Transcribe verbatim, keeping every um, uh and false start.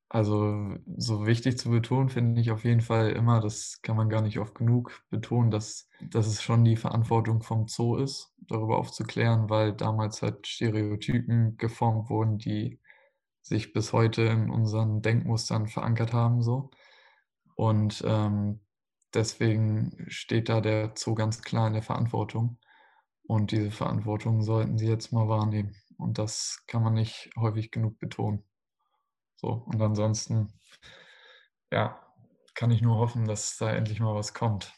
Also, so wichtig zu betonen finde ich auf jeden Fall immer, das kann man gar nicht oft genug betonen, dass dass es schon die Verantwortung vom Zoo ist, darüber aufzuklären, weil damals halt Stereotypen geformt wurden, die sich bis heute in unseren Denkmustern verankert haben so. Und, ähm, deswegen steht da der Zoo ganz klar in der Verantwortung. Und diese Verantwortung sollten sie jetzt mal wahrnehmen. Und das kann man nicht häufig genug betonen. So, und ansonsten, ja, kann ich nur hoffen, dass da endlich mal was kommt.